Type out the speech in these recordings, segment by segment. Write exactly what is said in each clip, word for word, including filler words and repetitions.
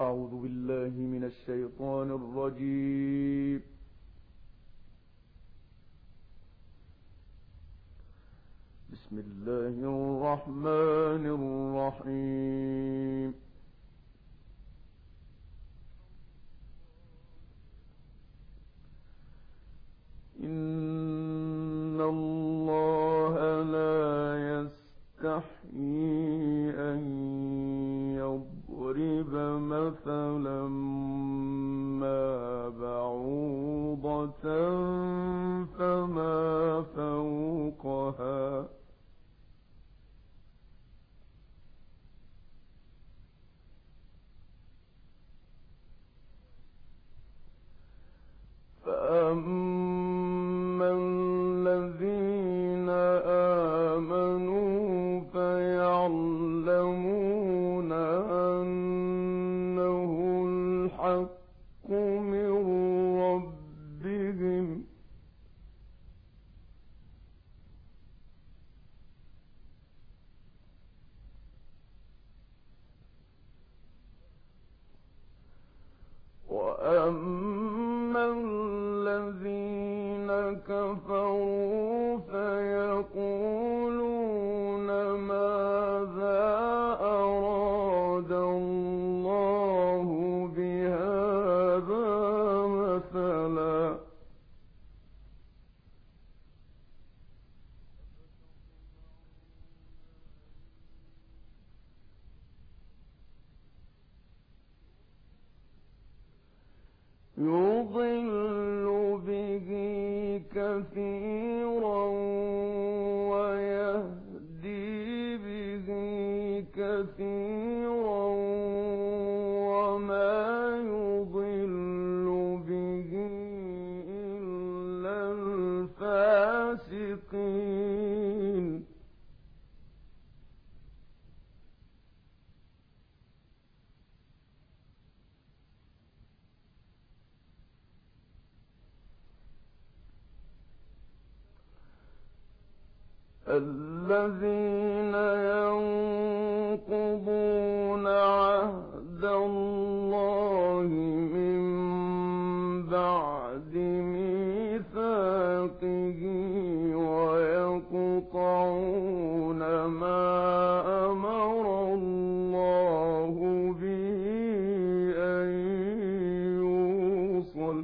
أعوذ بالله من الشيطان الرجيم. بسم الله الرحمن الرحيم. إن الله لا يستحيي أن يضرب مثلا ما بعوضة فما فوقها فأما الذين آمنوا فيعلمون أنه الحق من ربهم وأما الذين كفروا فيقولون ماذا أراد الله بهذا مثلا يضل به كثيرا ويهدي به كثيرا وما يضل به إلا الفاسقين. الذين ينقضون عهد الله من بعد ميثاقه ويقطعون ما أمر الله به أن يوصل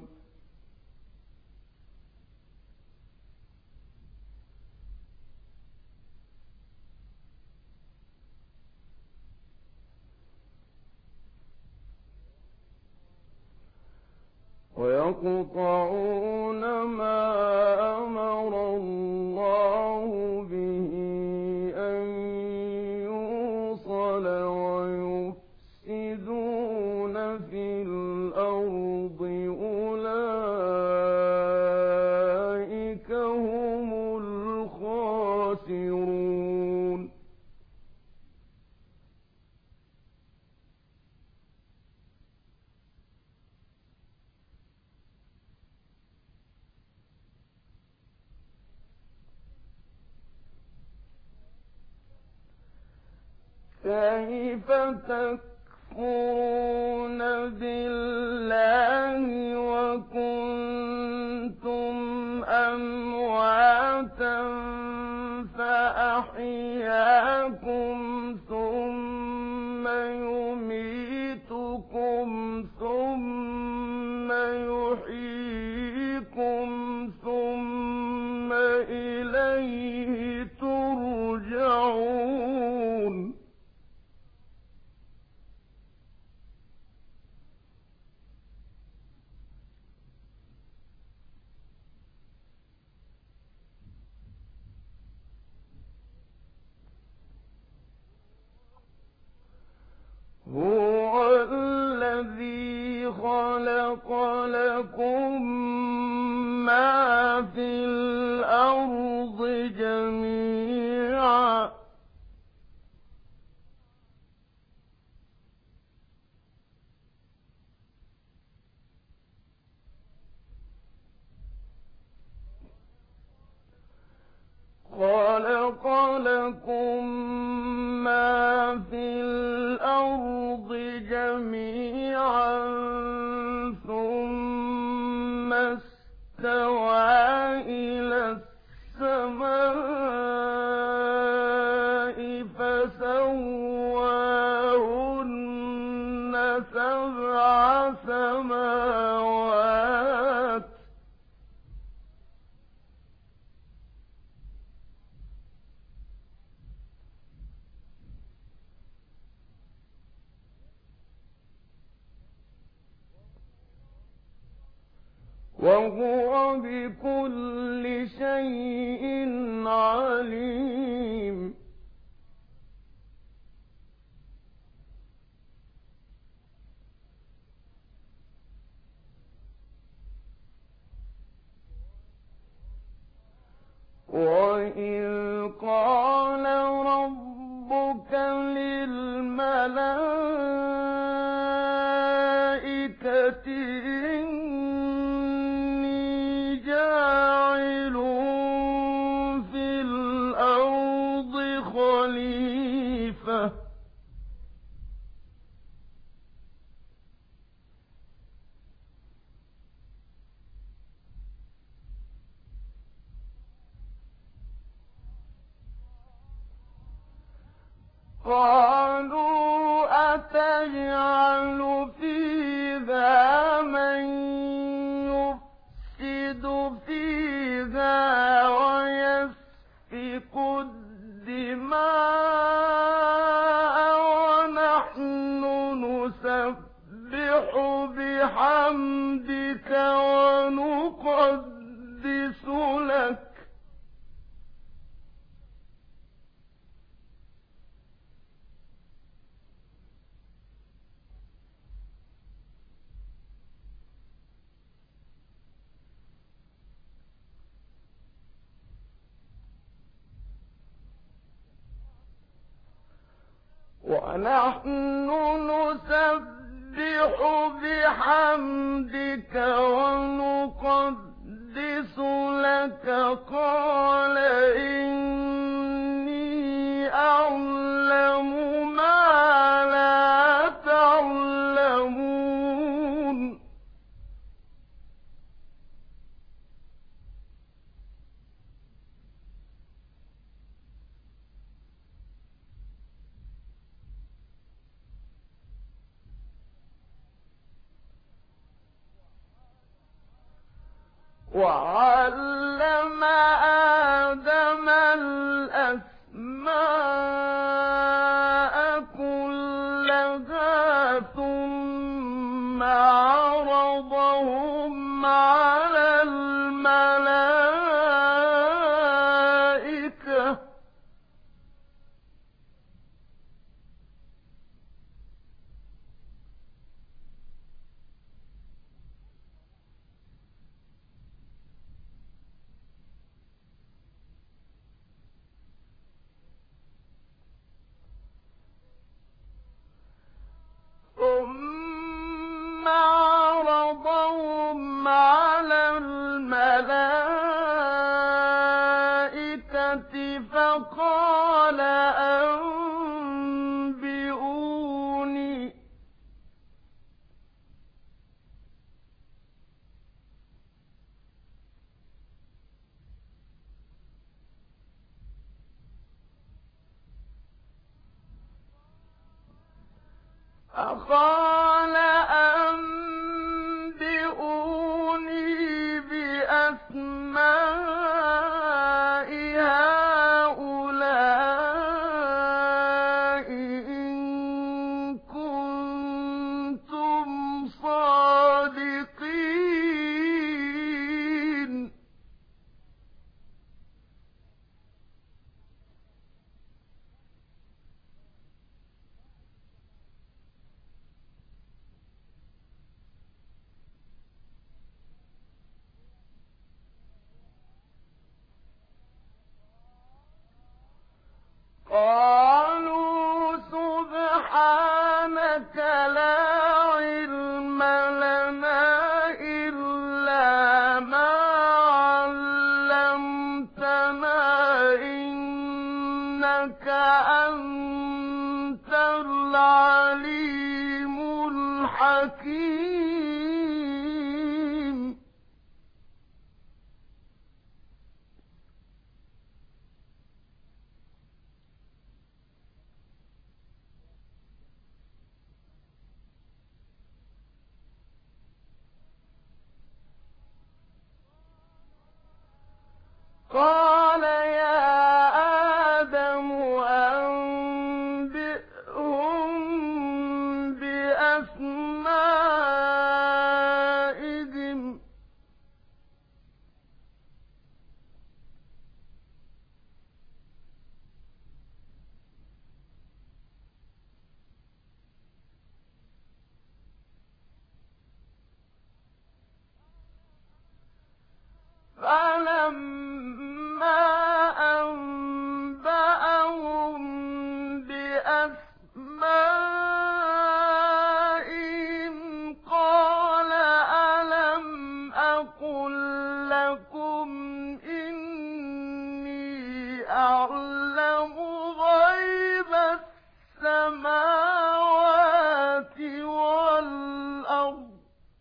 ويقطعون ما أمر الله به أن يوصل ويفسدون في الأرض أولئك هم الخاسرون. كيف تكفرون بالله وكنتم أمواتا فأحياكم ثم يميتكم ثم يحييكم ثم إليه ترجعون. هو الذي خلق لكم ما في الأرض جميعا خلق لكم ما في الأرض جميعا فسواهن سبع سماوات وهو بكل شيء عليم. وإذ قال ربك للملائكة إني جاعل في الأرض خليفة قالوا أتجعل فيها من يفسد فيها ويسفك الدماء ونحن نسبح بحمدك ونقدس لك ونحن نسبح بحمدك ونقدس لك قال إني أعلم ما لا تعلمون. وعلم آدم الأسماء كلها ثم عرضهم على الملائكة ثم عرضهم على الملائكة فقال أنبئوني فقال أنبئوني بأسماء هؤلاء إن كنتم صادقين. قالوا سبحانك لا علم لنا إلا ما علمتنا إنك أنت العليم الحكيم. قال يا آدم أنبئهم بأسمائهم فلما أنبأهم بأسمائهم قال ألم أقل لكم إني أعلم غيب السماوات والأرض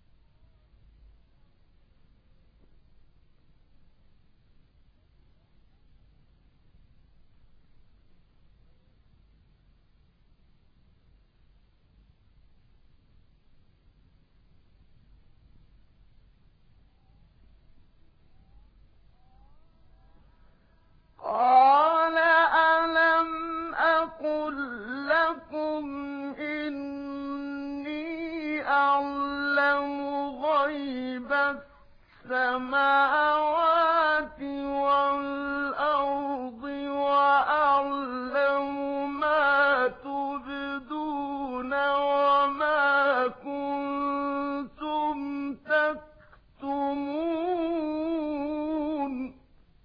قال ألم أقل لكم إني أعلم غيب السماوات والأرض وأعلم ما تبدون وما كنتم تكتمون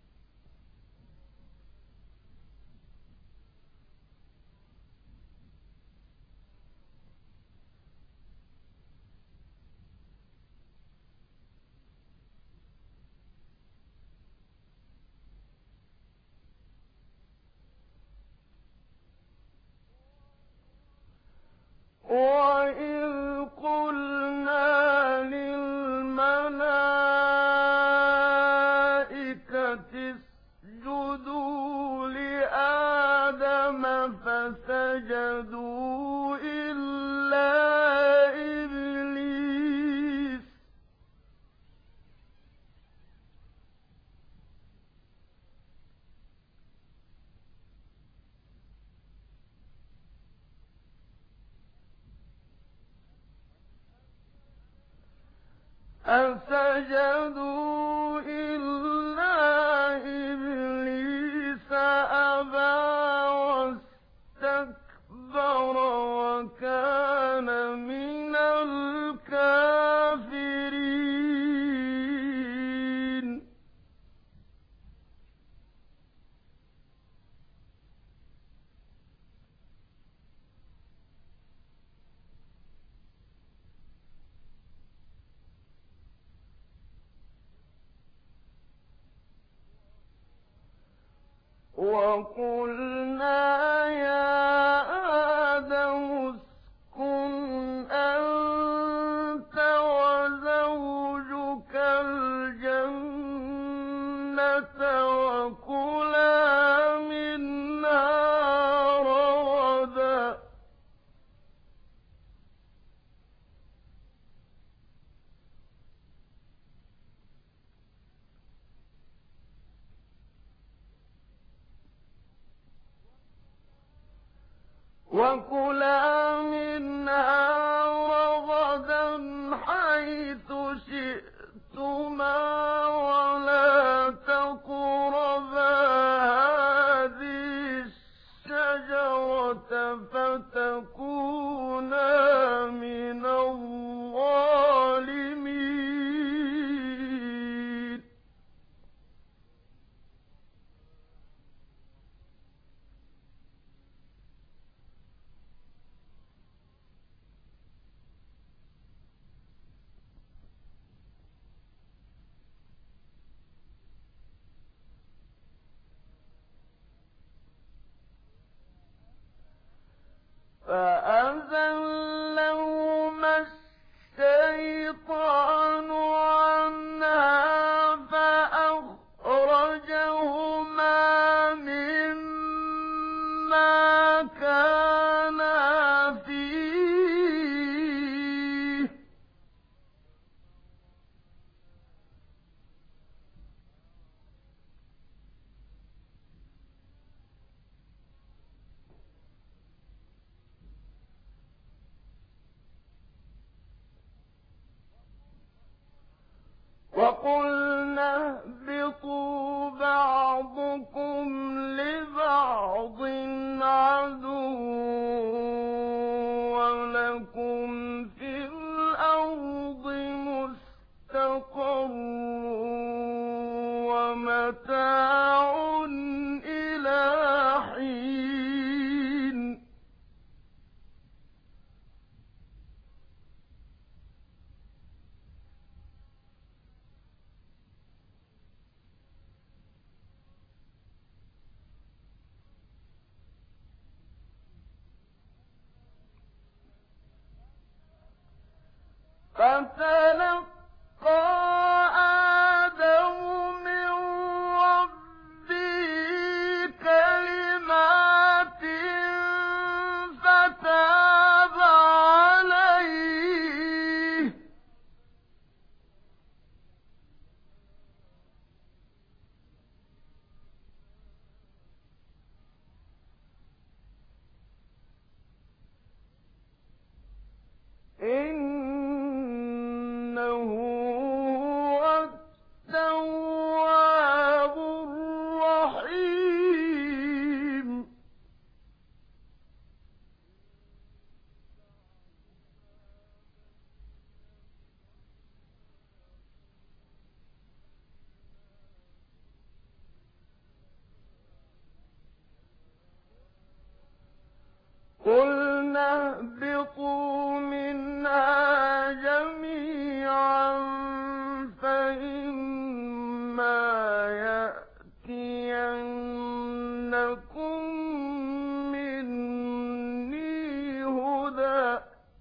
وَإِذْ قُلْنَا لِلْمَلَائِكَةِ اسْجُدُوا لِآدَمَ فَسَجَدُوا إِلَّا إِبْلِيسَ فسجدوا إلا إبليس أبى واستكبر وكان من الكافرين وقلنا يا آدم اسكن أنت وزوجك الجنة وكلا منها رغدا وكلا منها رغدا حيث شئتما ولا تقربا هذه الشجرة فتكونا من الظالمين فأزلهما الشيطان عنها فأخرجهما مما كانا فيه لكم في الأرض مستقر ومتاع إلى حين فتلقى آدم من ربه كلمات فتاب عليه إنه هو التواب الرحيم قُلْنَا اهْبِطُوا مِنْهَا جَمِيعًا فَإِمَّا يَأْتِيَنَّكُم مِّنِّي هُدًى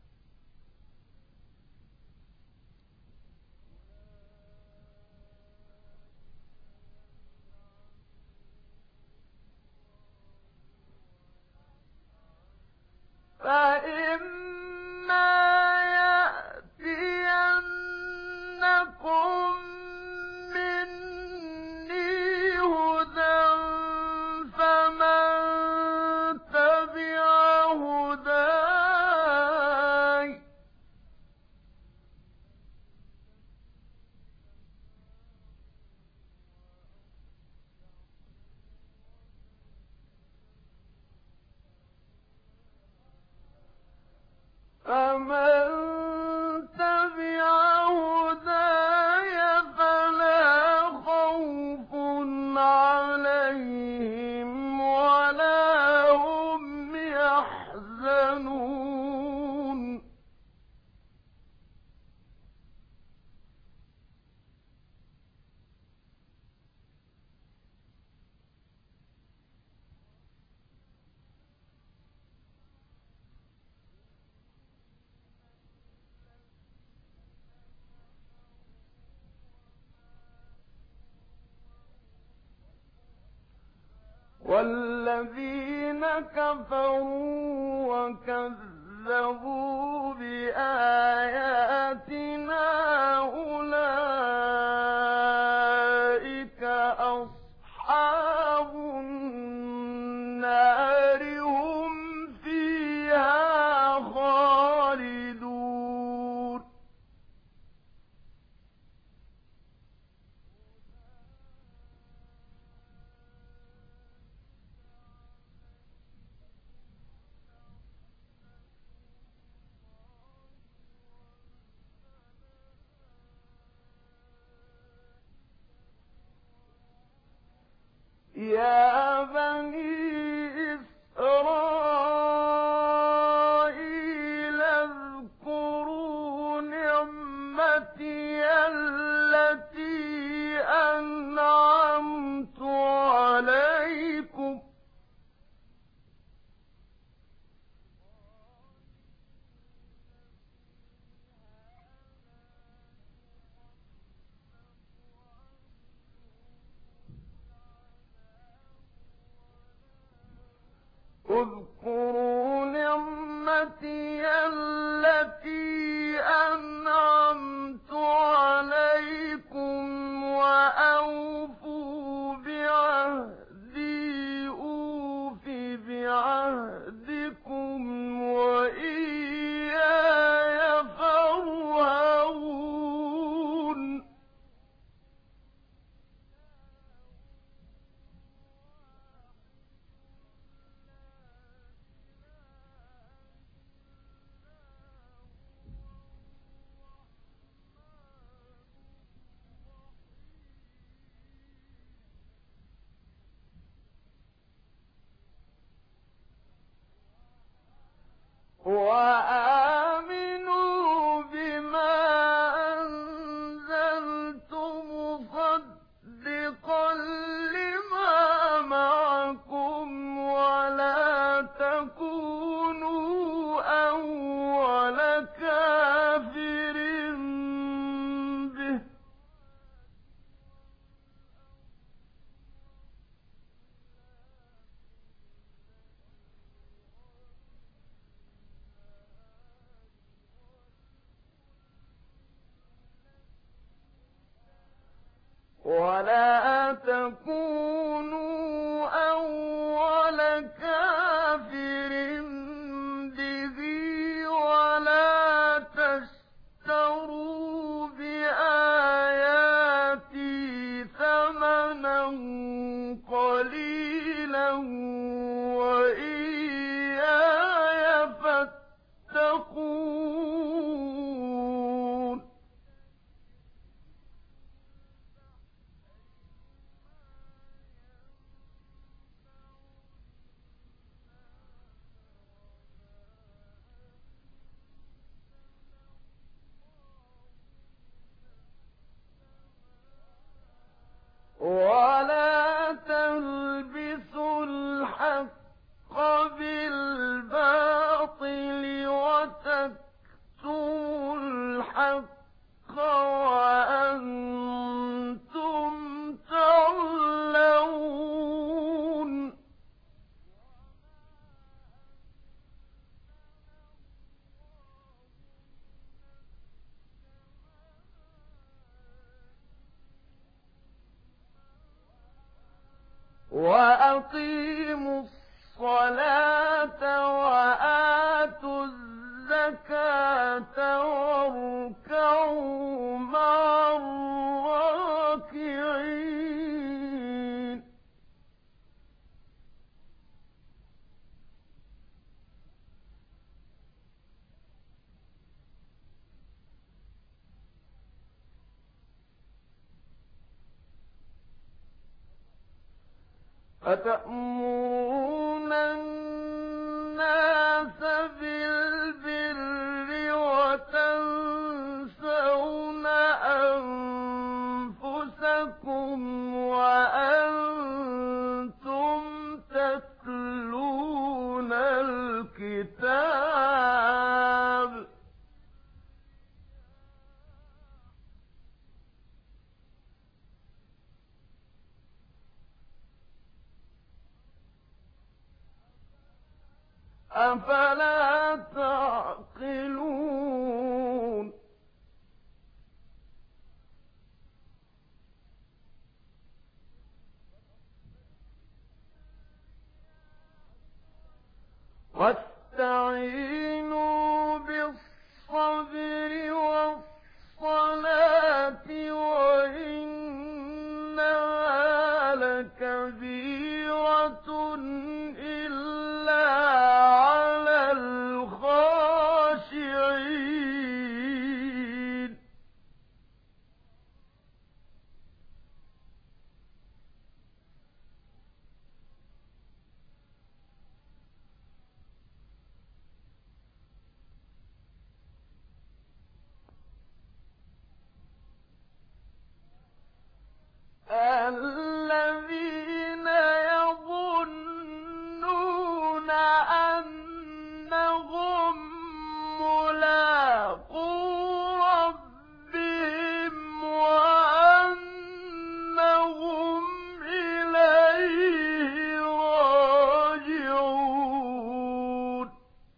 فَإِمَّا يَأْتِيَنَّكُم مِّنِّي هُدًى فَمَن تَبِعَ هُدَايَ فَمَن تَبِعَ هُدَايَ فَلَا خَوْفٌ عَلَيْهِمْ وَلَا هُمْ يَحْزَنُونَ وَالَّذِينَ كَفَرُوا وَكَذَّبُوا بِآيَاتِنَا أُولَٰئِكَ أَصْحَابُ النَّارِ ۖ هُمْ فِيهَا خَالِدُونَ يَا بَنِي إِسْرَائِيلَ اذْكُرُوا نِعْمَتِيَ الَّتِي أَنْعَمْتُ عَلَيْكُمْ اذْكُرُوا نِعْمَتِيَ الَّتِي أَنْعَمْتُ عَلَيْكُمْ وَأَوْفُوا بِعَهْدِي أُوفِ بِعَهْدِكُمْ وَإِيَّايَ فَارْهَبُونِ وآمنوا بما أنزلت مصدقا لما معكم ولا تكونوا أول كافر به ولا تكونوا أول كافر به ولا تشتروا بآياتي ثمنا قليلا وإياي فاتقون ولا تلبسوا الحق بالباطل وتكتموا الحق وأنتم تعلمون وأقيموا الصلاة وآتوا الزكاة واركعوا مع الراكعين أتأمرون الناس بالبر وتنسون أنفسكم وأنتم تتلون الكتاب أفلا تعقلون واستعينوا بالصبر والصلاة وإنها لكبيرة إلا على الخاشعين الذين يظنون أنهم ملاقو ربهم وأنهم إليه راجعون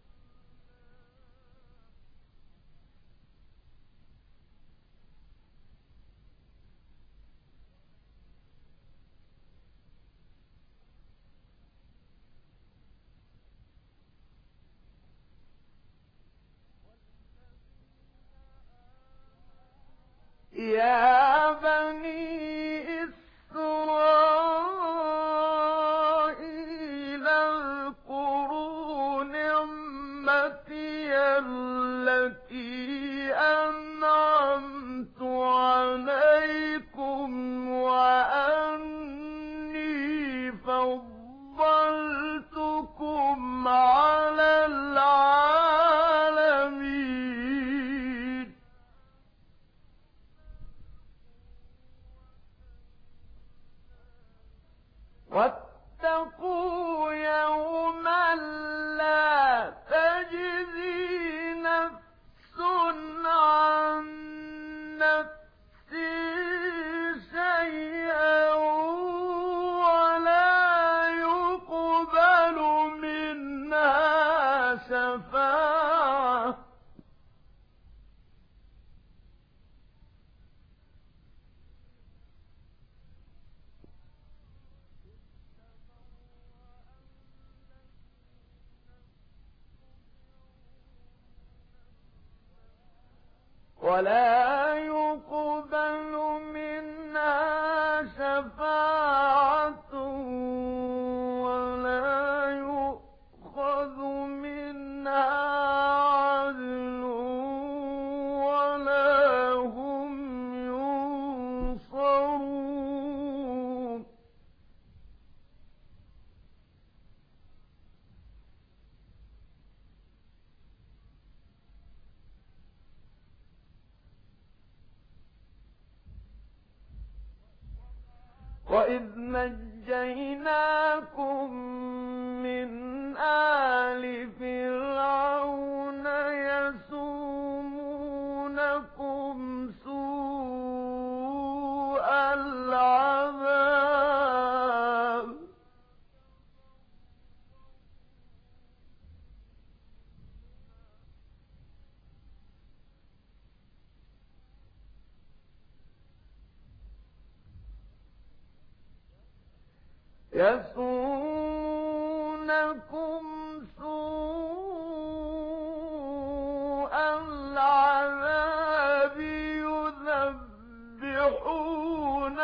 يا بني إسرائيل اذكروا نعمتي التي أنعمت عليكم وأني فضلتكم على العالمين شفاعة ولا يقبل منها شفاعة ولا يؤخذ منها عدل ولا هم ينصرون وَإِذْ نَجَّيْنَاكُمْ مِنْ آلِ فِرْعَوْنَ يَسُومُونَكُمْ سُوءَ الْعَذَابِ يَسُومُونَكُمْ سُوءَ الْعَذَابِ يُذَبِّحُونَ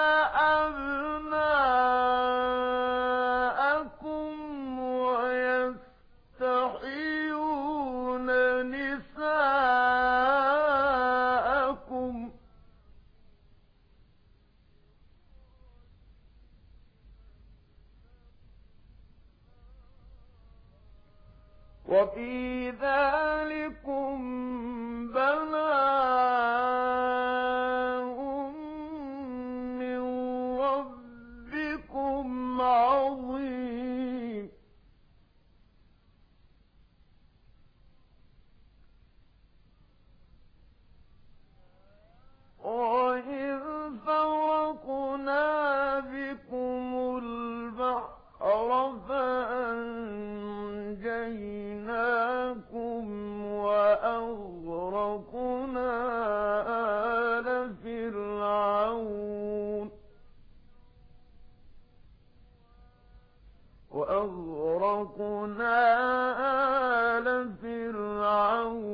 أَبْنَاءَكُمْ وَيَسْتَحْيُونَ نِسَاءَكُمْ وَفِي ذَلِكُمْ بَلَاءٌ مِّن رَّبِّكُمْ عَظِيمٌ وَإِذْ فَرَقْنَا بِكُمُ الْبَحْرَ فَأَنجَيْنَاكُمْ وَأَغْرَقْنَا آلَ فِرْعَوْنَ وَأَغْرَقْنَا آلَ فِرْعَوْنَ